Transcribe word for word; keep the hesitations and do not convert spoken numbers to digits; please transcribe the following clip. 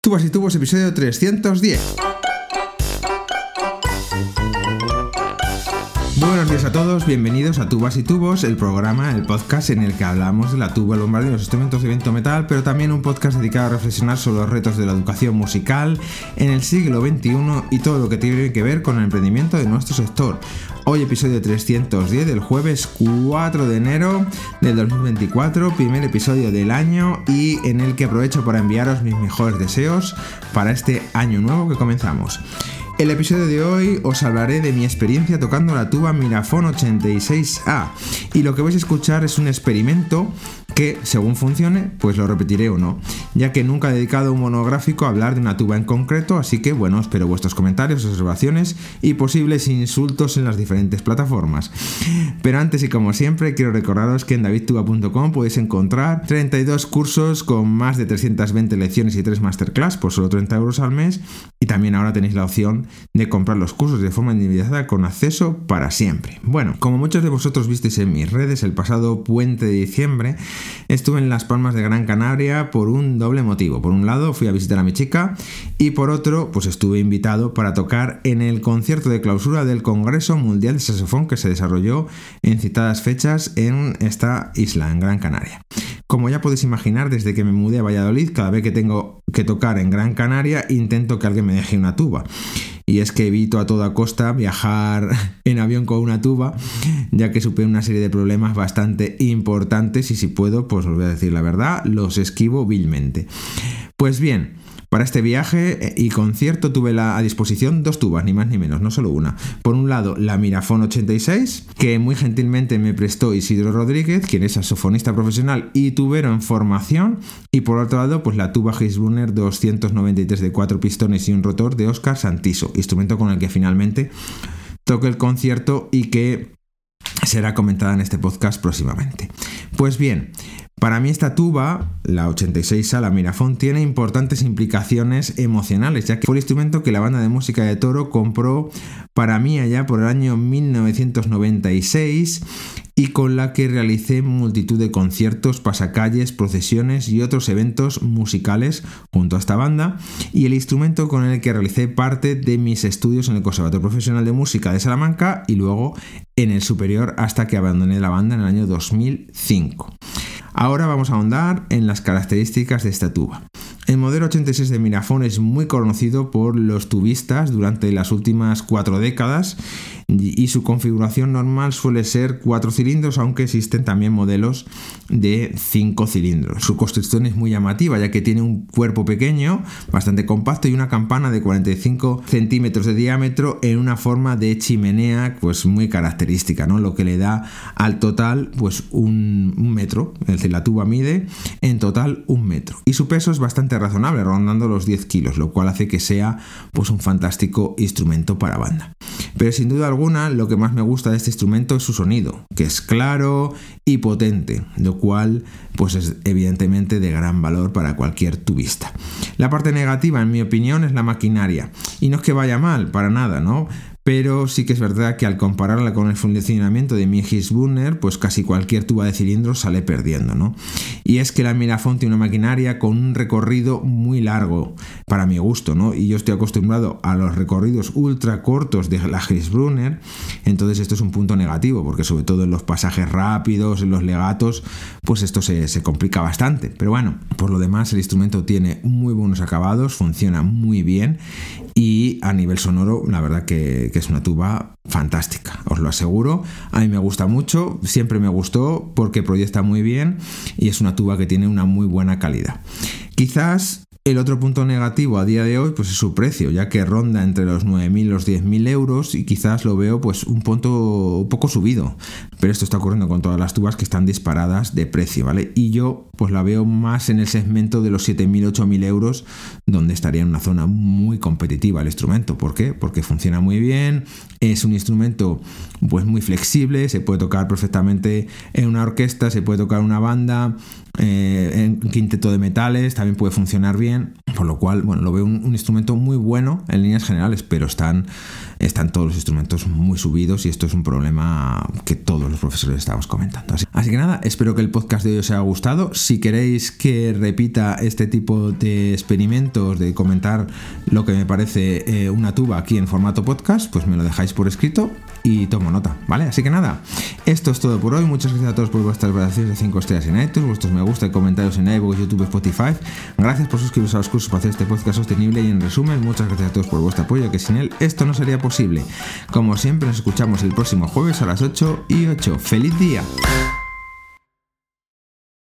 Tubas y Tubos, episodio trescientos diez. Muy buenos días a todos, bienvenidos a Tubas y Tubos, el programa, el podcast en el que hablamos de la tuba, el bombardeo y los instrumentos de viento metal, pero también un podcast dedicado a reflexionar sobre los retos de la educación musical en el siglo veintiuno y todo lo que tiene que ver con el emprendimiento de nuestro sector. Hoy episodio trescientos diez del jueves cuatro de enero del dos mil veinticuatro, primer episodio del año y en el que aprovecho para enviaros mis mejores deseos para este año nuevo que comenzamos. El episodio de hoy os hablaré de mi experiencia tocando la tuba Mirafone ochenta y seis A y lo que vais a escuchar es un experimento que, según funcione, pues lo repetiré o no, ya que nunca he dedicado un monográfico a hablar de una tuba en concreto, así que bueno, espero vuestros comentarios, observaciones y posibles insultos en las diferentes plataformas. Pero antes y como siempre, quiero recordaros que en david tuba punto com podéis encontrar treinta y dos cursos con más de trescientas veinte lecciones y tres masterclass por solo treinta euros al mes, y también ahora tenéis la opción de comprar los cursos de forma individualizada con acceso para siempre. Bueno, como muchos de vosotros visteis en mis redes, el pasado puente de diciembre estuve en Las Palmas de Gran Canaria por un doble motivo. Por un lado, fui a visitar a mi chica y por otro, pues estuve invitado para tocar en el concierto de clausura del Congreso Mundial de Saxofón que se desarrolló en citadas fechas en esta isla, en Gran Canaria. Como ya podéis imaginar, desde que me mudé a Valladolid, cada vez que tengo que tocar en Gran Canaria, intento que alguien me deje una tuba. Y es que evito a toda costa viajar en avión con una tuba, ya que supone una serie de problemas bastante importantes y si puedo, pues os voy a decir la verdad, los esquivo vilmente. Pues bien, para este viaje y concierto tuve la, a disposición dos tubas, ni más ni menos, no solo una. Por un lado, la Mirafone ochenta y seis, que muy gentilmente me prestó Isidro Rodríguez, quien es saxofonista profesional y tubero en formación. Y por otro lado, pues la tuba Hirschbrunner doscientos noventa y tres de cuatro pistones y un rotor de Óscar Santiso, instrumento con el que finalmente toqué el concierto y que será comentada en este podcast próximamente. Pues bien, para mí esta tuba, la ochenta y seis A, la Mirafone, tiene importantes implicaciones emocionales, ya que fue el instrumento que la banda de música de Toro compró para mí allá por el año mil novecientos noventa y seis y con la que realicé multitud de conciertos, pasacalles, procesiones y otros eventos musicales junto a esta banda, y el instrumento con el que realicé parte de mis estudios en el Conservatorio Profesional de Música de Salamanca y luego en el superior hasta que abandoné la banda en el año dos mil cinco. Ahora vamos a ahondar en las características de esta tuba. El modelo ochenta y seis de Mirafone es muy conocido por los tubistas durante las últimas cuatro décadas y su configuración normal suele ser cuatro cilindros, aunque existen también modelos de cinco cilindros. Su construcción es muy llamativa, ya que tiene un cuerpo pequeño, bastante compacto y una campana de cuarenta y cinco centímetros de diámetro en una forma de chimenea pues muy característica, ¿no? Lo que le da al total pues un, un metro. Es decir, la tuba mide en total un metro y su peso es bastante razonable, rondando los diez kilos, lo cual hace que sea pues un fantástico instrumento para banda. Pero sin duda alguna, lo que más me gusta de este instrumento es su sonido, que es claro y potente, lo cual pues es evidentemente de gran valor para cualquier tubista. La parte negativa, en mi opinión, es la maquinaria, y no es que vaya mal, para nada, ¿no? Pero sí que es verdad que al compararla con el funcionamiento de mi Hirschbrunner, pues casi cualquier tuba de cilindros sale perdiendo, ¿no? Y es que la Mirafone tiene una maquinaria con un recorrido muy largo, para mi gusto, ¿no? Y yo estoy acostumbrado a los recorridos ultra cortos de la Hirschbrunner, entonces esto es un punto negativo, porque sobre todo en los pasajes rápidos, en los legatos, pues esto se, se complica bastante. Pero bueno, por lo demás el instrumento tiene muy buenos acabados, funciona muy bien y a nivel sonoro, la verdad que, que es una tuba fantástica, os lo aseguro. A mí me gusta mucho, siempre me gustó porque proyecta muy bien y es una tuba que tiene una muy buena calidad. Quizás el otro punto negativo a día de hoy pues es su precio, ya que ronda entre los nueve mil y los diez mil euros y quizás lo veo pues un punto un poco subido, pero esto está ocurriendo con todas las tubas que están disparadas de precio, ¿vale? Y yo pues la veo más en el segmento de los siete mil, ocho mil euros, donde estaría en una zona muy competitiva el instrumento. ¿Por qué? Porque funciona muy bien, es un instrumento pues muy flexible, se puede tocar perfectamente en una orquesta, se puede tocar en una banda, eh, en quinteto de metales, también puede funcionar bien. bien, por lo cual, bueno, lo veo un, un instrumento muy bueno en líneas generales, pero están, están todos los instrumentos muy subidos y esto es un problema que todos los profesores estamos comentando. Así, así que nada, espero que el podcast de hoy os haya gustado. Si queréis que repita este tipo de experimentos, de comentar lo que me parece eh, una tuba aquí en formato podcast, pues me lo dejáis por escrito y tomo nota, ¿vale? Así que nada, esto es todo por hoy. Muchas gracias a todos por vuestras valoraciones de cinco estrellas en iTunes, vuestros me gusta y comentarios en iVoox, YouTube, Spotify. Gracias por suscribiros a los cursos para hacer este podcast sostenible y en resumen, muchas gracias a todos por vuestro apoyo, que sin él esto no sería posible. Como siempre, nos escuchamos el próximo jueves a las ocho y ocho. ¡Feliz día!